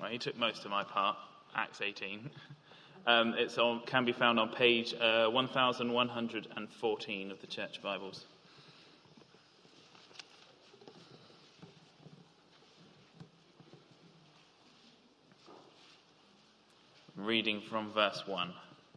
Well, he took most of my part, Acts 18. Can be found on page 1114 of the Church Bibles. Reading from verse 1.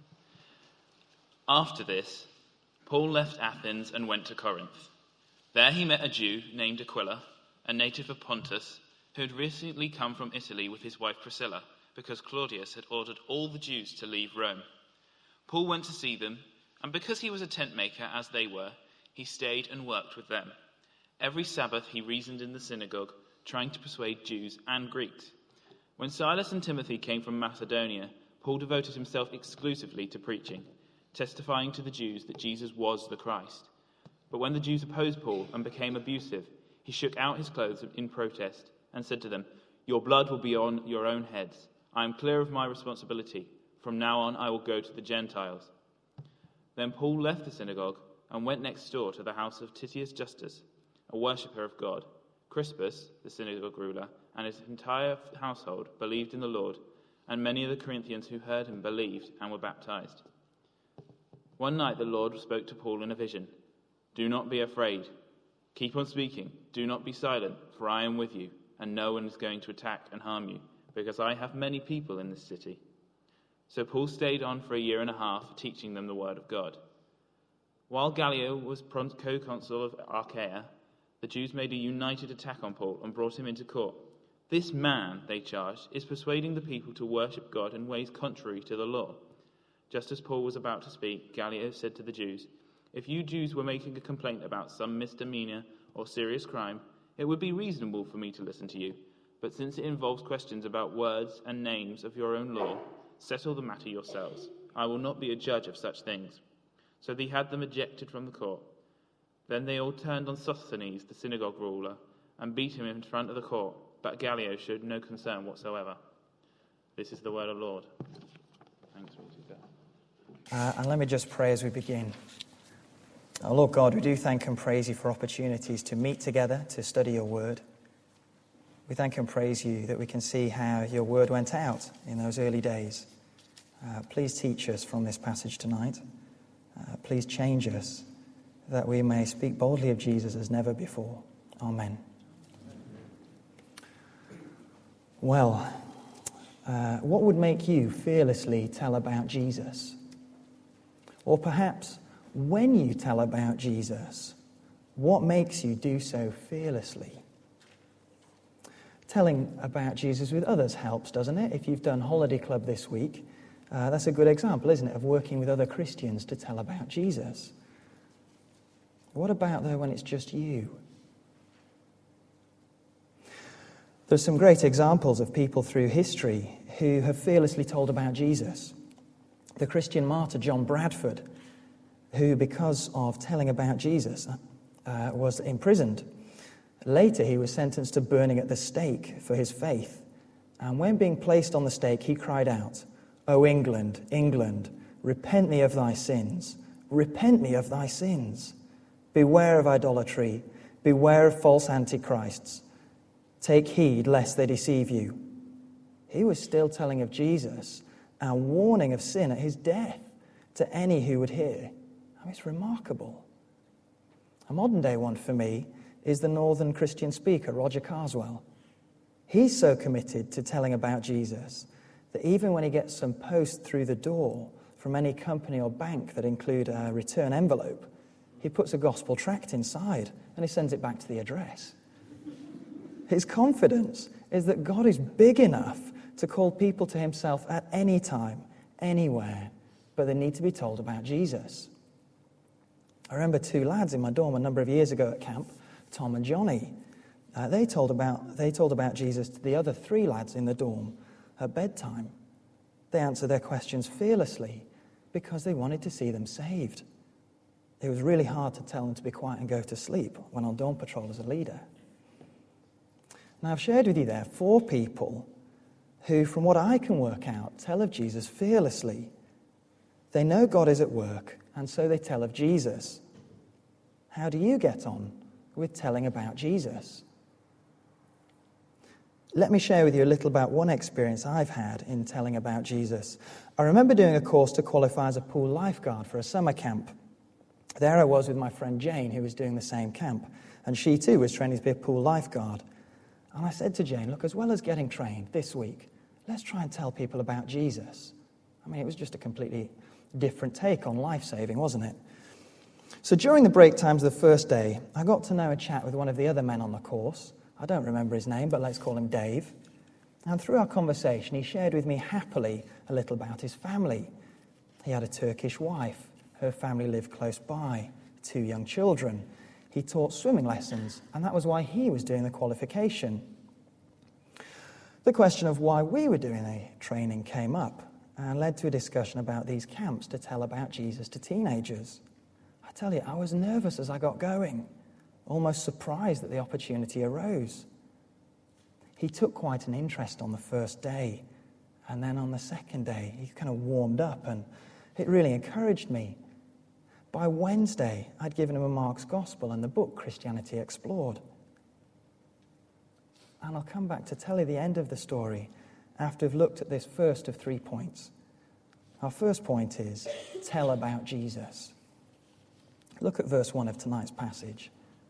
After this, Paul left Athens and went to Corinth. There he met a Jew named Aquila, a native of Pontus, who had recently come from Italy with his wife Priscilla, because Claudius had ordered all the Jews to leave Rome. Paul went to see them, and because he was a tent maker as they were, he stayed and worked with them. Every Sabbath he reasoned in the synagogue, trying to persuade Jews and Greeks. When Silas and Timothy came from Macedonia, Paul devoted himself exclusively to preaching, testifying to the Jews that Jesus was the Christ. But when the Jews opposed Paul and became abusive, he shook out his clothes in protest and said to them, "Your blood will be on your own heads. I am clear of my responsibility. From now on I will go to the Gentiles." Then Paul left the synagogue and went next door to the house of Titius Justus, a worshipper of God. Crispus, the synagogue ruler, and his entire household believed in the Lord, and many of the Corinthians who heard him believed and were baptized. One night the Lord spoke to Paul in a vision. "Do not be afraid. Keep on speaking. Do not be silent, for I am with you, and no one is going to attack and harm you, because I have many people in this city." So Paul stayed on for 1.5 years, teaching them the word of God. While Gallio was co-consul of Achaia, the Jews made a united attack on Paul and brought him into court. "This man," they charged, "is persuading the people to worship God in ways contrary to the law." Just as Paul was about to speak, Gallio said to the Jews, "If you Jews were making a complaint about some misdemeanor or serious crime, it would be reasonable for me to listen to you. But since it involves questions about words and names of your own law, settle the matter yourselves. I will not be a judge of such things." So they had them ejected from the court. Then they all turned on Sosthenes, the synagogue ruler, and beat him in front of the court, but Gallio showed no concern whatsoever. This is the word of the Lord. Thanks be to God. And let me just pray as we begin. Oh, Lord God, we do thank and praise you for opportunities to meet together, to study your word. We thank and praise you that we can see how your word went out in those early days. Please teach us from this passage tonight. Please change us that we may speak boldly of Jesus as never before. Amen. Well, what would make you fearlessly tell about Jesus? Or perhaps, when you tell about Jesus, what makes you do so fearlessly? Telling about Jesus with others helps, doesn't it? If you've done Holiday Club this week, that's a good example, isn't it, of working with other Christians to tell about Jesus. What about, though, when it's just you? There's some great examples of people through history who have fearlessly told about Jesus. The Christian martyr John Bradford, who, because of telling about Jesus, was imprisoned. Later, he was sentenced to burning at the stake for his faith. And when being placed on the stake, he cried out, "O England, England, repent me of thy sins. Repent me of thy sins. Beware of idolatry. Beware of false antichrists. Take heed lest they deceive you." He was still telling of Jesus and warning of sin at his death to any who would hear. It's remarkable. A modern day one for me is the northern Christian speaker, Roger Carswell. He's so committed to telling about Jesus that even when he gets some post through the door from any company or bank that include a return envelope, he puts a gospel tract inside and he sends it back to the address. His confidence is that God is big enough to call people to himself at any time, anywhere, but they need to be told about Jesus. I remember 2 lads in my dorm a number of years ago at camp, Tom and Johnny. They told about Jesus to the other 3 lads in the dorm at bedtime. They answered their questions fearlessly because they wanted to see them saved. It was really hard to tell them to be quiet and go to sleep when on dorm patrol as a leader. Now, I've shared with you there 4 people who, from what I can work out, tell of Jesus fearlessly. They know God is at work, and so they tell of Jesus. How do you get on with telling about Jesus? Let me share with you a little about one experience I've had in telling about Jesus. I remember doing a course to qualify as a pool lifeguard for a summer camp. There I was with my friend Jane, who was doing the same camp, and she too was training to be a pool lifeguard. And I said to Jane, look, as well as getting trained this week, let's try and tell people about Jesus. I mean, it was just a completely different take on life-saving, wasn't it? So during the break times of the first day, I got to know and chat with one of the other men on the course. I don't remember his name, but let's call him Dave. And through our conversation, he shared with me happily a little about his family. He had a Turkish wife. Her family lived close by, 2 young children. He taught swimming lessons, and that was why he was doing the qualification. The question of why we were doing the training came up and led to a discussion about these camps to tell about Jesus to teenagers. I tell you, I was nervous as I got going, almost surprised that the opportunity arose. He took quite an interest on the first day, and then on the second day, he kind of warmed up, and it really encouraged me. By Wednesday, I'd given him a Mark's Gospel and the book Christianity Explored. And I'll come back to tell you the end of the story after we've looked at this first of 3 points. Our first point is, tell about Jesus. Look at verse 1 of tonight's passage.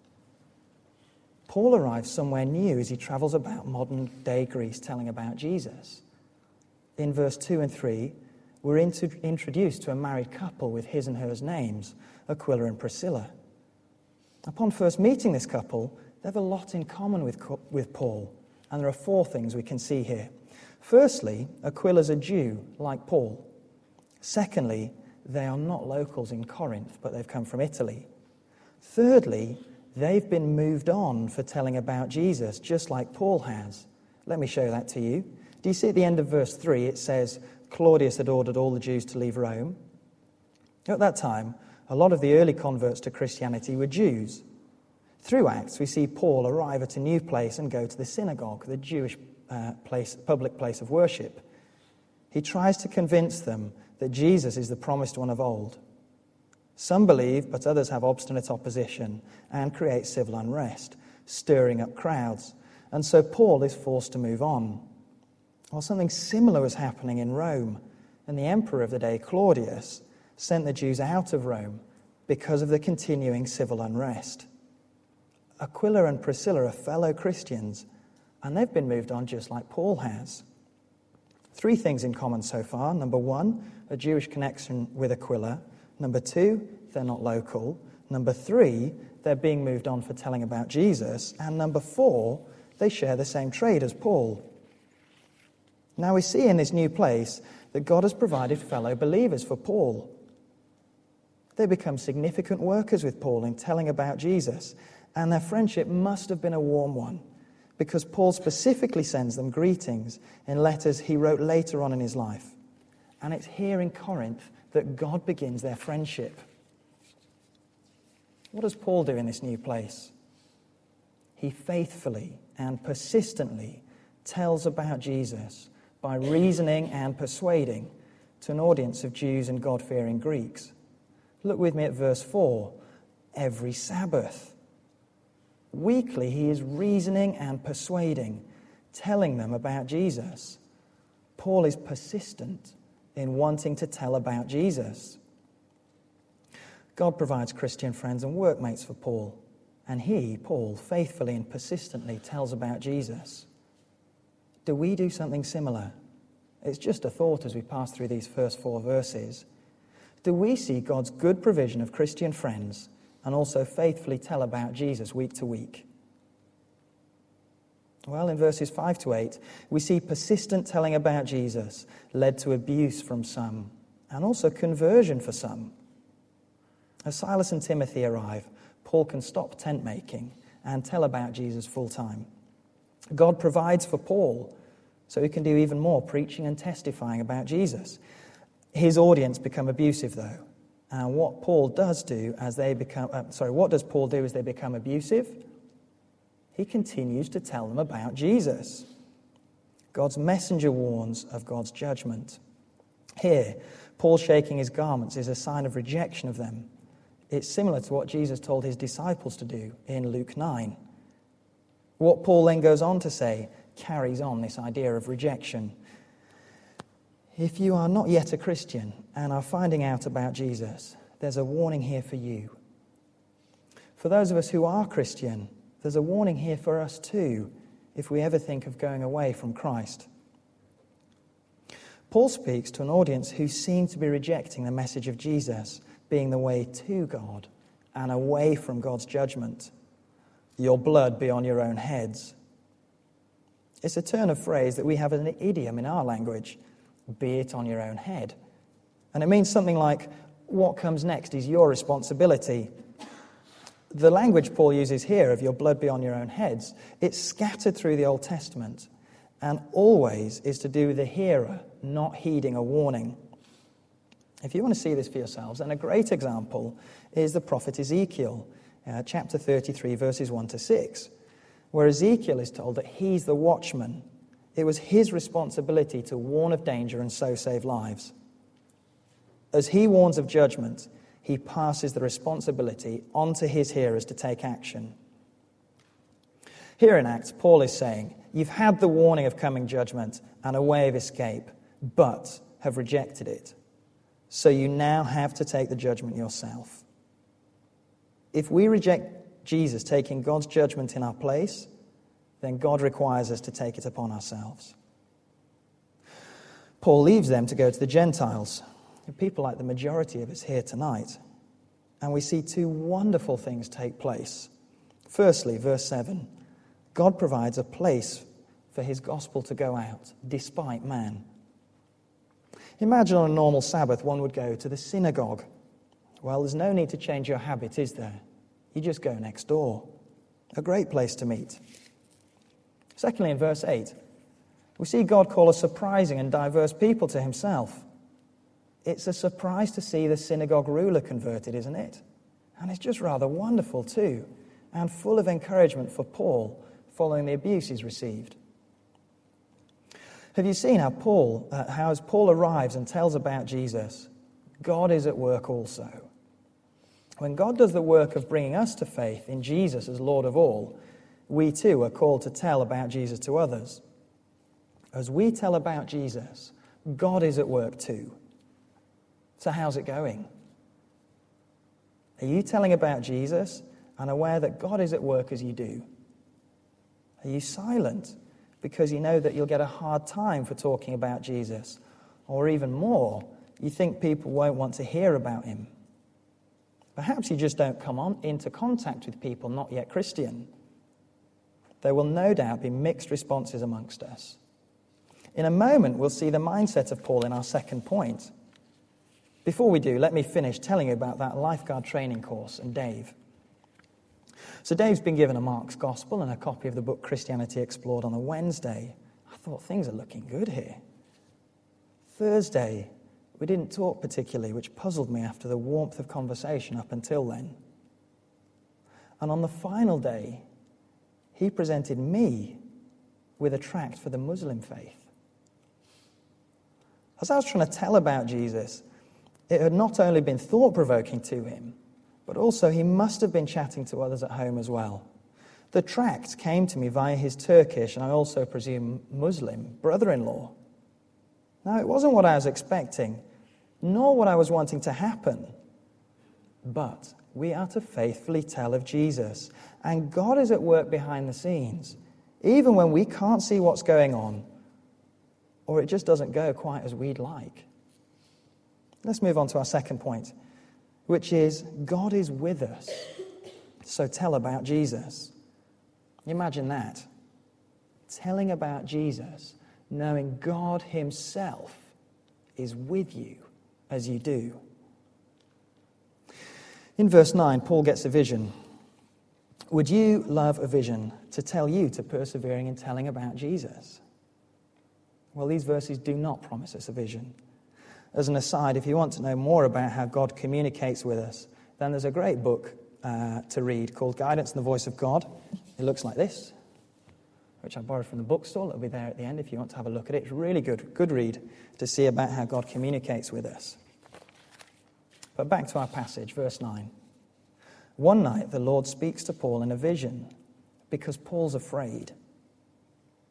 Paul arrives somewhere new as he travels about modern-day Greece telling about Jesus. In verse 2 and 3, we're introduced to a married couple with his and hers names, Aquila and Priscilla. Upon first meeting this couple, they have a lot in common with Paul, and there are 4 things we can see here. Firstly, Aquila's a Jew, like Paul. Secondly, they are not locals in Corinth, but they've come from Italy. Thirdly, they've been moved on for telling about Jesus, just like Paul has. Let me show that to you. Do you see at the end of verse 3, it says, Claudius had ordered all the Jews to leave Rome. At that time, a lot of the early converts to Christianity were Jews. Through Acts, we see Paul arrive at a new place and go to the synagogue, the Jewish public place of worship. He tries to convince them that Jesus is the promised one of old. Some believe, but others have obstinate opposition and create civil unrest, stirring up crowds. And so Paul is forced to move on. Well, something similar was happening in Rome, and the emperor of the day, Claudius, sent the Jews out of Rome because of the continuing civil unrest. Aquila and Priscilla are fellow Christians, and they've been moved on just like Paul has. 3 things in common so far. Number 1, a Jewish connection with Aquila. Number 2, they're not local. Number 3, they're being moved on for telling about Jesus. And number 4, they share the same trade as Paul. Now we see in this new place that God has provided fellow believers for Paul. They become significant workers with Paul in telling about Jesus, and their friendship must have been a warm one, because Paul specifically sends them greetings in letters he wrote later on in his life. And it's here in Corinth that God begins their friendship. What does Paul do in this new place? He faithfully and persistently tells about Jesus by reasoning and persuading to an audience of Jews and God-fearing Greeks. Look with me at verse 4. Every Sabbath. Weekly, he is reasoning and persuading, telling them about Jesus. Paul is persistent in wanting to tell about Jesus. God provides Christian friends and workmates for Paul, and he, Paul, faithfully and persistently tells about Jesus. Do we do something similar? It's just a thought as we pass through these first 4 verses. Do we see God's good provision of Christian friends and also faithfully tell about Jesus week to week? Well, in verses 5 to 8, we see persistent telling about Jesus led to abuse from some and also conversion for some. As Silas and Timothy arrive, Paul can stop tent making and tell about Jesus full time. God provides for Paul so he can do even more preaching and testifying about Jesus. His audience become abusive, though. And what does Paul do as they become abusive? He continues to tell them about Jesus. God's messenger warns of God's judgment. Here, Paul shaking his garments is a sign of rejection of them. It's similar to what Jesus told his disciples to do in Luke 9. What Paul then goes on to say carries on this idea of rejection. If you are not yet a Christian and are finding out about Jesus, there's a warning here for you. For those of us who are Christian, there's a warning here for us too, if we ever think of going away from Christ. Paul speaks to an audience who seem to be rejecting the message of Jesus being the way to God and away from God's judgment. Your blood be on your own heads. It's a turn of phrase that we have as an idiom in our language, be it on your own head. And it means something like, what comes next is your responsibility. The language Paul uses here of your blood be on your own heads, it's scattered through the Old Testament and always is to do with the hearer not heeding a warning. If you want to see this for yourselves, then a great example is the prophet Ezekiel, chapter 33, verses 1 to 6, where Ezekiel is told that he's the watchman. It was his responsibility to warn of danger and so save lives. As he warns of judgment, he passes the responsibility on to his hearers to take action. Here in Acts, Paul is saying, you've had the warning of coming judgment and a way of escape, but have rejected it. So you now have to take the judgment yourself. If we reject Jesus taking God's judgment in our place, then God requires us to take it upon ourselves. Paul leaves them to go to the Gentiles, people like the majority of us here tonight. And we see two wonderful things take place. Firstly, verse 7, God provides a place for his gospel to go out, despite man. Imagine on a normal Sabbath, one would go to the synagogue. Well, there's no need to change your habit, is there? You just go next door. A great place to meet. Secondly, in verse 8, we see God call a surprising and diverse people to himself. It's a surprise to see the synagogue ruler converted, isn't it? And it's just rather wonderful too, and full of encouragement for Paul following the abuse he's received. Have you seen how as Paul arrives and tells about Jesus, God is at work also. When God does the work of bringing us to faith in Jesus as Lord of all, we too are called to tell about Jesus to others. As we tell about Jesus, God is at work too. So how's it going? Are you telling about Jesus and aware that God is at work as you do? Are you silent because you know that you'll get a hard time for talking about Jesus? Or even more, you think people won't want to hear about him? Perhaps you just don't come into contact with people not yet Christian. There will no doubt be mixed responses amongst us. In a moment, we'll see the mindset of Paul in our second point. Before we do, let me finish telling you about that lifeguard training course and Dave. So Dave's been given a Mark's Gospel and a copy of the book Christianity Explored on a Wednesday. I thought things are looking good here. Thursday, we didn't talk particularly, which puzzled me after the warmth of conversation up until then. And on the final day, he presented me with a tract for the Muslim faith. As I was trying to tell about Jesus, it had not only been thought-provoking to him, but also he must have been chatting to others at home as well. The tract came to me via his Turkish, and I also presume Muslim, brother-in-law. Now, it wasn't what I was expecting, nor what I was wanting to happen. But we are to faithfully tell of Jesus, and God is at work behind the scenes, even when we can't see what's going on, or it just doesn't go quite as we'd like. Let's move on to our second point, which is God is with us. So tell about Jesus. Imagine that. Telling about Jesus, knowing God himself is with you as you do. In verse 9, Paul gets a vision. Would you love a vision to tell you to persevering in telling about Jesus? Well, these verses do not promise us a vision. As an aside, if you want to know more about how God communicates with us, then there's a great book to read called Guidance and the Voice of God. It looks like this, which I borrowed from the bookstall. It'll be there at the end if you want to have a look at it. It's a really good read to see about how God communicates with us. But back to our passage, verse 9. One night the Lord speaks to Paul in a vision because Paul's afraid.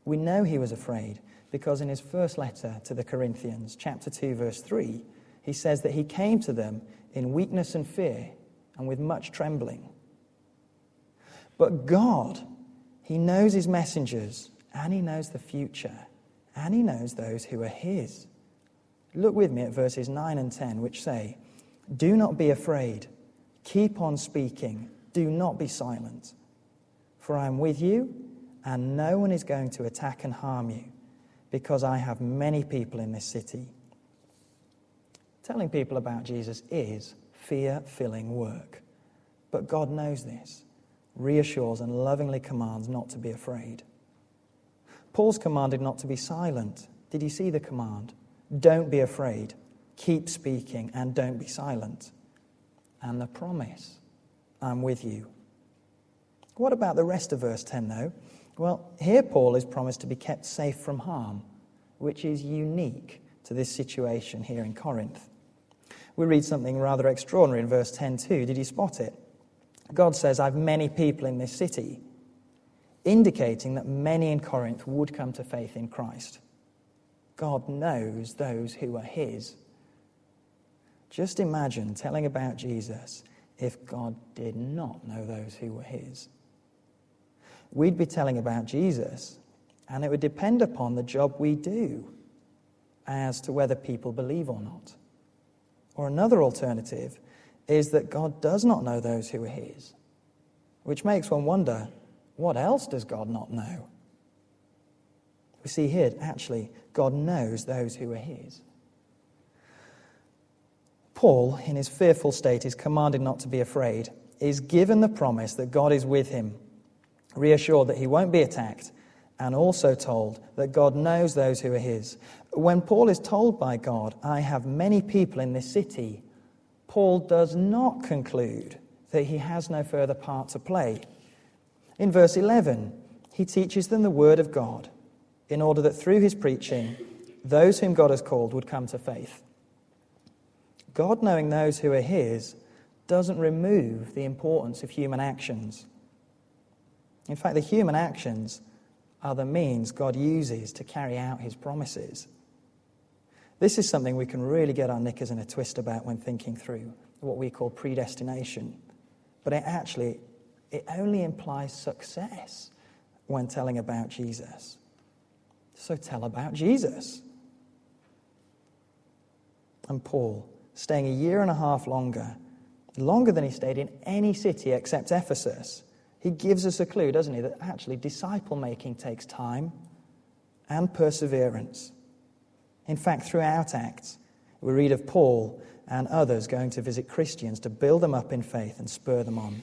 We know he was afraid because in his first letter to the Corinthians, chapter 2, verse 3, he says that he came to them in weakness and fear and with much trembling. But God, he knows his messengers, and he knows the future, and he knows those who are his. Look with me at verses 9 and 10, which say, "Do not be afraid. Keep on speaking. Do not be silent. For I am with you, and no one is going to attack and harm you, because I have many people in this city." Telling people about Jesus is fear-filling work. But God knows this, reassures and lovingly commands not to be afraid. Paul's commanded not to be silent. Did you see the command? Don't be afraid. Keep speaking and don't be silent. And the promise, I'm with you. What about the rest of verse 10 though? Well, here Paul is promised to be kept safe from harm, which is unique to this situation here in Corinth. We read something rather extraordinary in verse 10 too. Did you spot it? God says, I've many people in this city, indicating that many in Corinth would come to faith in Christ. God knows those who are his. Just imagine telling about Jesus if God did not know those who were his. We'd be telling about Jesus, and it would depend upon the job we do as to whether people believe or not. Or another alternative is that God does not know those who are his, which makes one wonder, what else does God not know? We see here, actually, God knows those who are his. Paul, in his fearful state, is commanded not to be afraid, is given the promise that God is with him, reassured that he won't be attacked, and also told that God knows those who are his. When Paul is told by God, I have many people in this city, Paul does not conclude that he has no further part to play. In verse 11, he teaches them the word of God in order that through his preaching, those whom God has called would come to faith. God knowing those who are his doesn't remove the importance of human actions. In fact, the human actions are the means God uses to carry out his promises. This is something we can really get our knickers in a twist about when thinking through what we call predestination. But it only implies success when telling about Jesus. So tell about Jesus. And Paul, staying 1.5 years longer than he stayed in any city except Ephesus, he gives us a clue, doesn't he, that actually disciple-making takes time and perseverance. In fact, throughout Acts, we read of Paul and others going to visit Christians to build them up in faith and spur them on.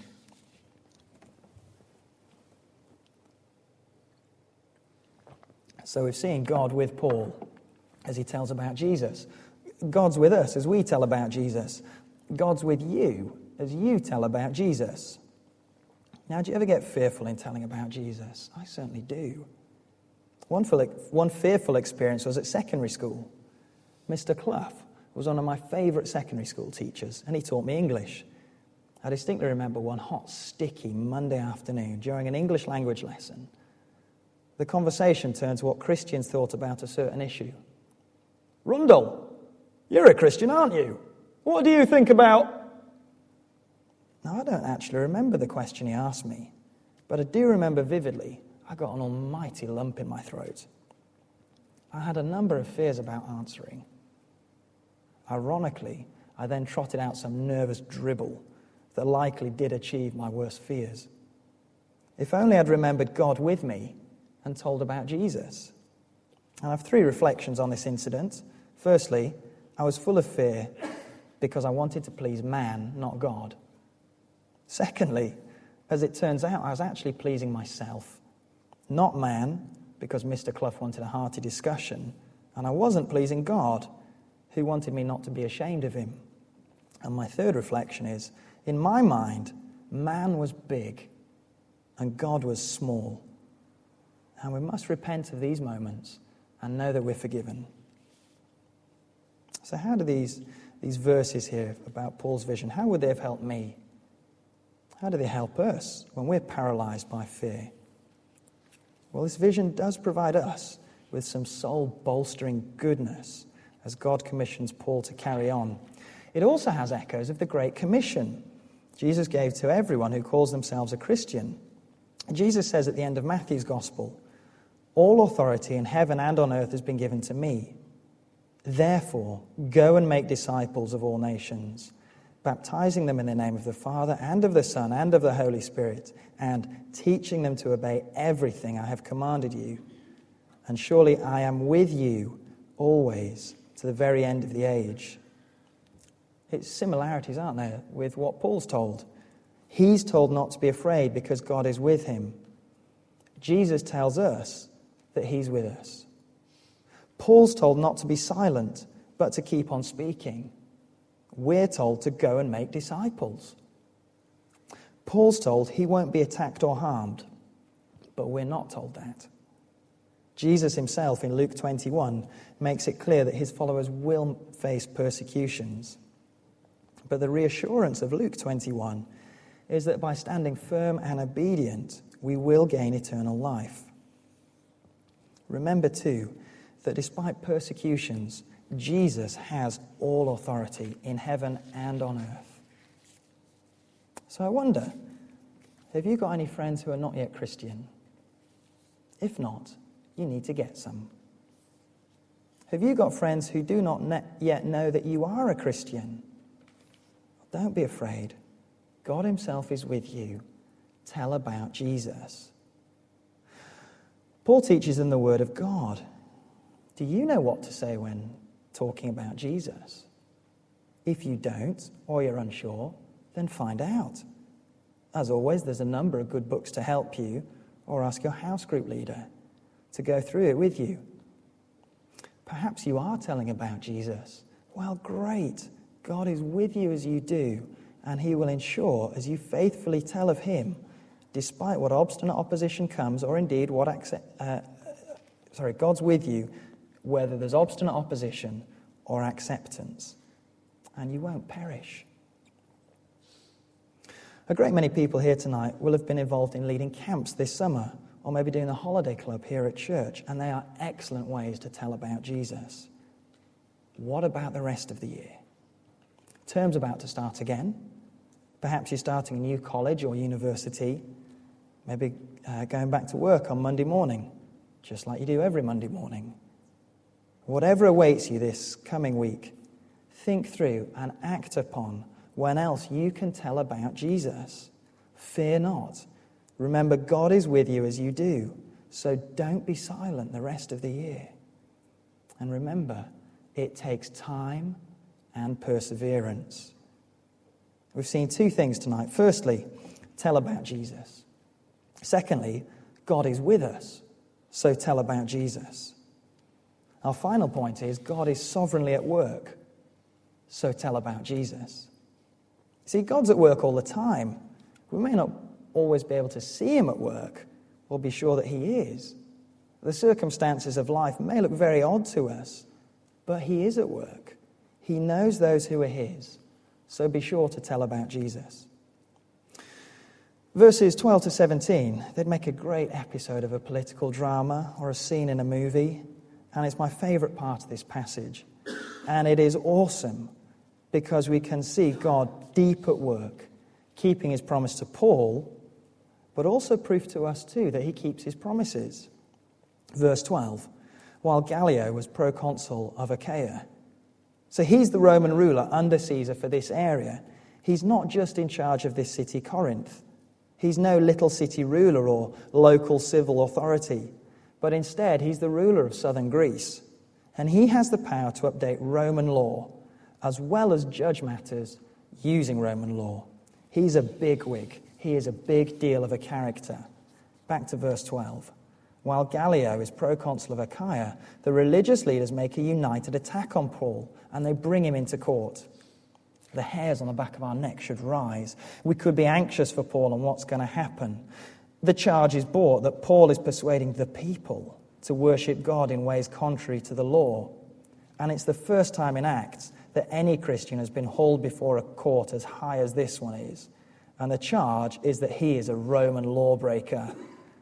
So we've seen God with Paul as he tells about Jesus. God's with us as we tell about Jesus. God's with you as you tell about Jesus. Now, do you ever get fearful in telling about Jesus? I certainly do. One fearful experience was at secondary school. Mr. Clough was one of my favourite secondary school teachers, and he taught me English. I distinctly remember one hot, sticky Monday afternoon during an English language lesson. The conversation turned to what Christians thought about a certain issue. Rundle, you're a Christian, aren't you? What do you think about... Now, I don't actually remember the question he asked me, but I do remember vividly I got an almighty lump in my throat. I had a number of fears about answering. Ironically, I then trotted out some nervous dribble that likely did achieve my worst fears. If only I'd remembered God with me and told about Jesus. And I have 3 reflections on this incident. Firstly, I was full of fear because I wanted to please man, not God. Secondly, as it turns out, I was actually pleasing myself, not man, because Mr. Clough wanted a hearty discussion, and I wasn't pleasing God, who wanted me not to be ashamed of him. And my third reflection is, in my mind, man was big and God was small. And we must repent of these moments and know that we're forgiven. So how do these verses here about Paul's vision, how would they have helped me? How do they help us when we're paralyzed by fear? Well, this vision does provide us with some soul-bolstering goodness as God commissions Paul to carry on. It also has echoes of the Great Commission Jesus gave to everyone who calls themselves a Christian. Jesus says at the end of Matthew's Gospel, "All authority in heaven and on earth has been given to me. Therefore, go and make disciples of all nations, baptizing them in the name of the Father and of the Son and of the Holy Spirit, and teaching them to obey everything I have commanded you. And surely I am with you always to the very end of the age." It's similarities, aren't there, with what Paul's told. He's told not to be afraid because God is with him. Jesus tells us that he's with us. Paul's told not to be silent, but to keep on speaking. We're told to go and make disciples. Paul's told he won't be attacked or harmed, but we're not told that. Jesus himself in Luke 21 makes it clear that his followers will face persecutions. But the reassurance of Luke 21 is that by standing firm and obedient, we will gain eternal life. Remember too that despite persecutions, Jesus has all authority in heaven and on earth. So I wonder, have you got any friends who are not yet Christian? If not, you need to get some. Have you got friends who do not yet know that you are a Christian? Don't be afraid. God himself is with you. Tell about Jesus. Paul teaches them the word of God. Do you know what to say when talking about Jesus? If you don't, or you're unsure, then find out. As always, there's a number of good books to help you, or ask your house group leader to go through it with you. Perhaps you are telling about Jesus. Well, great. God is with you as you do, and he will ensure, as you faithfully tell of him, despite what obstinate opposition comes, or indeed what God's with you, whether there's obstinate opposition or acceptance, and you won't perish. A great many people here tonight will have been involved in leading camps this summer, or maybe doing a holiday club here at church, and they are excellent ways to tell about Jesus. What about the rest of the year? Term's about to start again. Perhaps you're starting a new college or university, maybe going back to work on Monday morning, just like you do every Monday morning. Whatever awaits you this coming week, think through and act upon when else you can tell about Jesus. Fear not. Remember, God is with you as you do, so don't be silent the rest of the year. And remember, it takes time and perseverance. We've seen two things tonight. Firstly, tell about Jesus. Secondly, God is with us, so tell about Jesus. Our final point is God is sovereignly at work, so tell about Jesus. See, God's at work all the time. We may not always be able to see him at work or be sure that he is. The circumstances of life may look very odd to us, but he is at work. He knows those who are his, so be sure to tell about Jesus. Verses 12 to 17, they'd make a great episode of a political drama or a scene in a movie, and it's my favourite part of this passage. And it is awesome because we can see God deep at work, keeping his promise to Paul, but also proof to us too that he keeps his promises. Verse 12, while Gallio was proconsul of Achaia. So he's the Roman ruler under Caesar for this area. He's not just in charge of this city, Corinth. He's no little city ruler or local civil authority, but instead he's the ruler of southern Greece. And he has the power to update Roman law, as well as judge matters using Roman law. He's a bigwig. He is a big deal of a character. Back to verse 12. While Gallio is proconsul of Achaia, the religious leaders make a united attack on Paul, and they bring him into court. The hairs on the back of our neck should rise. We could be anxious for Paul and what's going to happen. The charge is brought that Paul is persuading the people to worship God in ways contrary to the law. And it's the first time in Acts that any Christian has been hauled before a court as high as this one is. And the charge is that he is a Roman lawbreaker.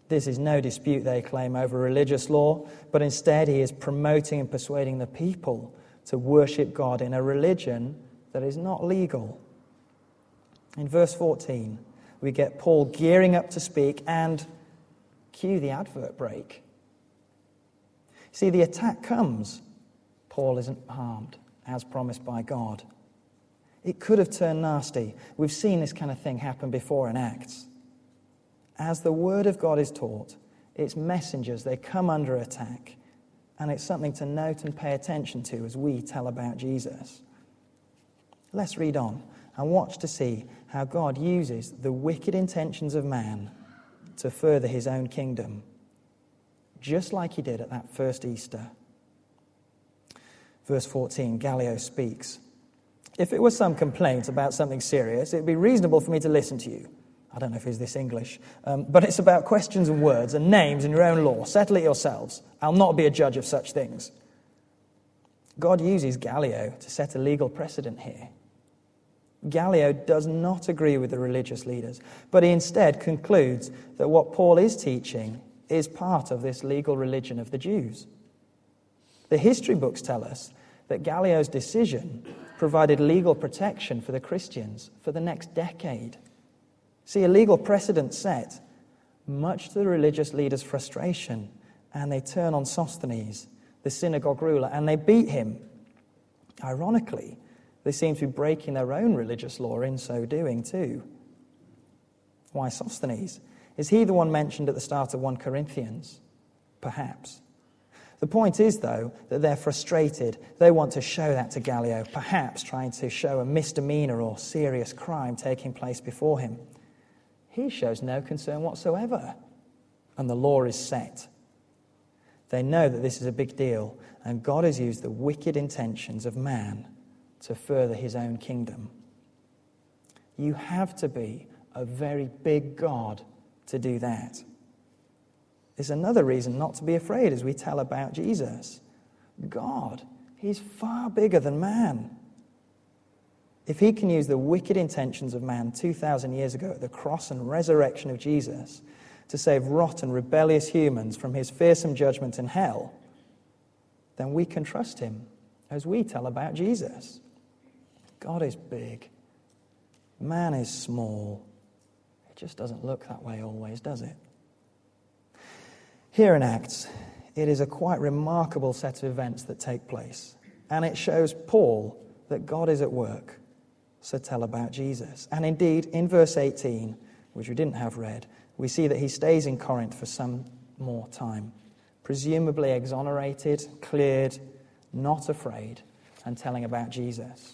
This is no dispute, they claim, over religious law, but instead he is promoting and persuading the people to worship God in a religion that is not legal. In verse 14, we get Paul gearing up to speak, and cue the advert break. See, the attack comes. Paul isn't harmed, as promised by God. It could have turned nasty. We've seen this kind of thing happen before in Acts. As the word of God is taught, its messengers, they come under attack. And it's something to note and pay attention to as we tell about Jesus. Let's read on and watch to see how God uses the wicked intentions of man to further his own kingdom, just like he did at that first Easter. Verse 14, Gallio speaks. If it was some complaint about something serious, it would be reasonable for me to listen to you. I don't know if it's this English, but it's about questions and words and names in your own law. Settle it yourselves. I'll not be a judge of such things. God uses Gallio to set a legal precedent here. Gallio does not agree with the religious leaders, but he instead concludes that what Paul is teaching is part of this legal religion of the Jews. The history books tell us that Gallio's decision provided legal protection for the Christians for the next decade. See, a legal precedent set, much to the religious leaders' frustration, and they turn on Sosthenes, the synagogue ruler, and they beat him. Ironically, they seem to be breaking their own religious law in so doing too. Why Sosthenes? Is he the one mentioned at the start of 1 Corinthians? Perhaps. The point is, though, that they're frustrated. They want to show that to Gallio, perhaps trying to show a misdemeanor or serious crime taking place before him. He shows no concern whatsoever, and the law is set. They know that this is a big deal, and God has used the wicked intentions of man to further his own kingdom. You have to be a very big God to do that. It's another reason not to be afraid as we tell about Jesus. God, he's far bigger than man. If he can use the wicked intentions of man 2,000 years ago at the cross and resurrection of Jesus to save rotten, rebellious humans from his fearsome judgment in hell, then we can trust him as we tell about Jesus. God is big. Man is small. It just doesn't look that way always, does it? Here in Acts, it is a quite remarkable set of events that take place. And it shows Paul that God is at work. So tell about Jesus. And indeed, in verse 18, which we didn't have read, we see that he stays in Corinth for some more time, presumably exonerated, cleared, not afraid, and telling about Jesus.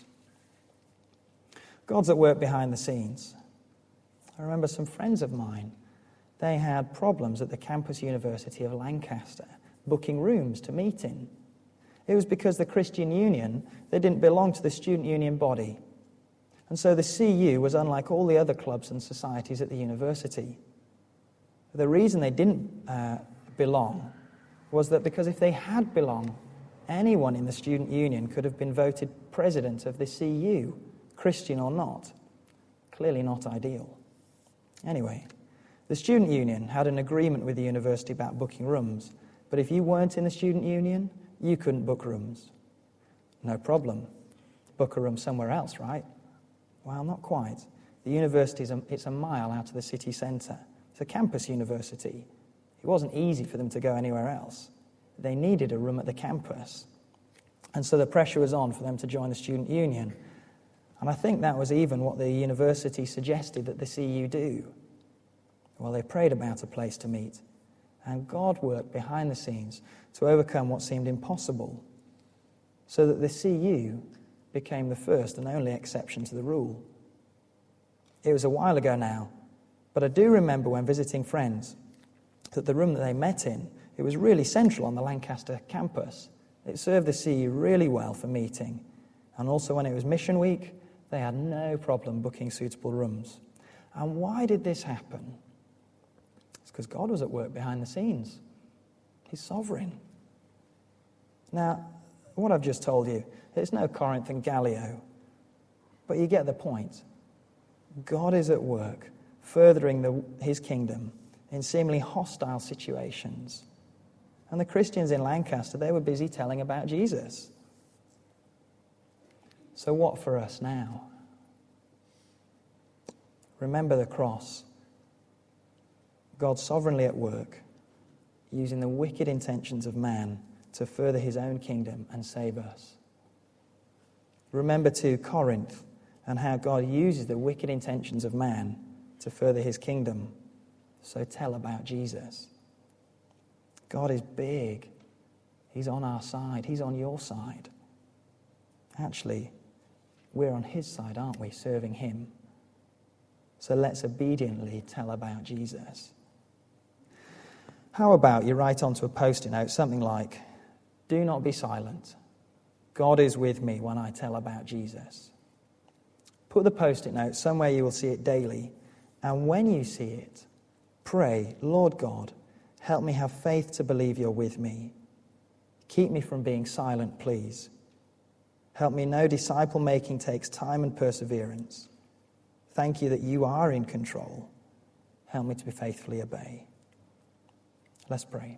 God's at work behind the scenes. I remember some friends of mine, they had problems at the campus university of Lancaster, booking rooms to meet in. It was because the Christian Union, they didn't belong to the student union body. And so the CU was unlike all the other clubs and societies at the university. The reason they didn't belong was that because if they had belonged, anyone in the student union could have been voted president of the CU, Christian or not. Clearly not ideal. Anyway, the student union had an agreement with the university about booking rooms, but if you weren't in the student union, you couldn't book rooms. No problem. Book a room somewhere else, right? Well, not quite. The university, it's a mile out of the city centre. It's a campus university. It wasn't easy for them to go anywhere else. They needed a room at the campus. And so the pressure was on for them to join the student union. And I think that was even what the university suggested that the CU do. Well, they prayed about a place to meet. And God worked behind the scenes to overcome what seemed impossible, so that the CU became the first and only exception to the rule. It was a while ago now, but I do remember when visiting friends that the room that they met in, it was really central on the Lancaster campus. It served the CU really well for meeting. And also when it was Mission Week, they had no problem booking suitable rooms. And why did this happen? It's because God was at work behind the scenes. He's sovereign. Now, what I've just told you, it's no Corinth and Gallio, but you get the point. God is at work, furthering his kingdom in seemingly hostile situations. And the Christians in Lancaster, they were busy telling about Jesus. So what for us now? Remember the cross. God sovereignly at work, using the wicked intentions of man to further his own kingdom and save us. Remember too Corinth and how God uses the wicked intentions of man to further his kingdom. So tell about Jesus. God is big. He's on our side. He's on your side. Actually, we're on his side, aren't we, serving him? So let's obediently tell about Jesus. How about you write onto a post-it note something like, "Do not be silent. God is with me when I tell about Jesus." Put the post-it note somewhere you will see it daily. And when you see it, pray, "Lord God, help me have faith to believe you're with me. Keep me from being silent, please. Help me know disciple-making takes time and perseverance. Thank you that you are in control. Help me to faithfully obey." Let's pray.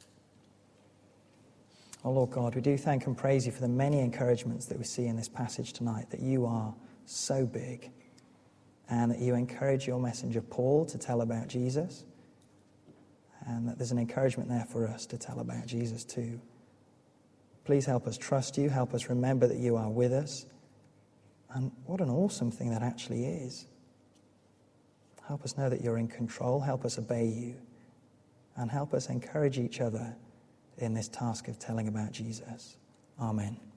Oh Lord God, we do thank and praise you for the many encouragements that we see in this passage tonight, that you are so big and that you encourage your messenger Paul to tell about Jesus, and that there's an encouragement there for us to tell about Jesus too. Please help us trust you, help us remember that you are with us, and what an awesome thing that actually is. Help us know that you're in control, help us obey you, and help us encourage each other in this task of telling about Jesus. Amen.